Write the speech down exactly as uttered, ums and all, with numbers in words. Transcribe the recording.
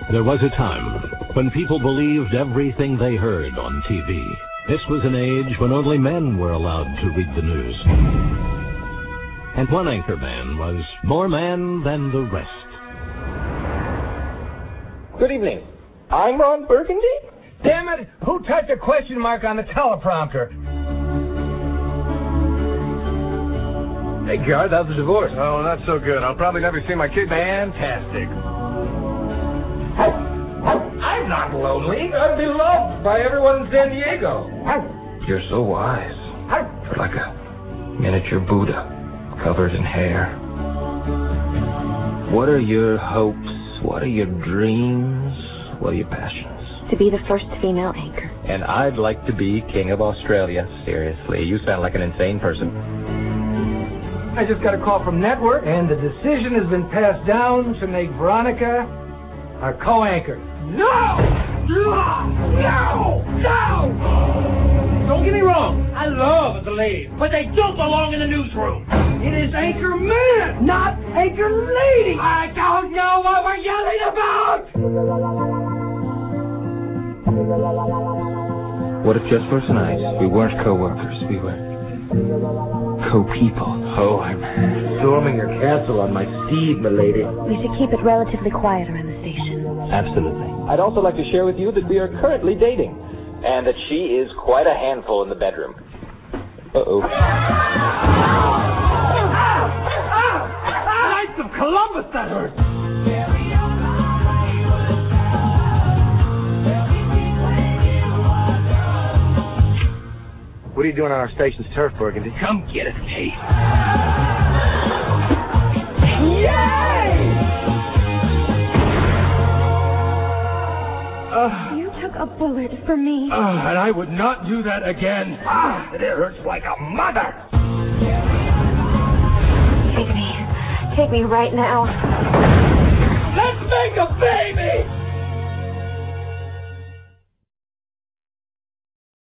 There was a time when people believed everything they heard on T V. This was an age when only men were allowed to read the news. And one anchor man was more man than the rest. Good evening. I'm Ron Burgundy? Damn it! Who typed a question mark on the teleprompter? Hey, Garth, how's the divorce? Oh, not so good. I'll probably never see my kid. Fantastic. I'm not lonely. I'm beloved by everyone in San Diego. You're so wise. You're like a miniature Buddha, covered in hair. What are your hopes? What are your dreams? What are your passions? To be the first female anchor. And I'd like to be king of Australia. Seriously, you sound like an insane person. I just got a call from Network, and the decision has been passed down to make Veronica our co-anchor. No! No! No! No! Don't get me wrong. I love the ladies, but they don't belong in the newsroom. It is anchor man, not anchor lady. I don't know what we're yelling about. What if just for tonight we weren't co-workers, we were co-people? Oh, I'm storming your castle on my steed, milady. We should keep it relatively quiet around the station. Absolutely. I'd also like to share with you that we are currently dating, and that she is quite a handful in the bedroom. Uh-oh. Knights of Columbus, that hurts. What are you doing on our station's turf, Burgundy? Come get it, Kate. Yay! Uh, you took a bullet for me. uh, and I would not do that again. Ah, it hurts like a mother. Take me. Take me right now. Let's make a bet!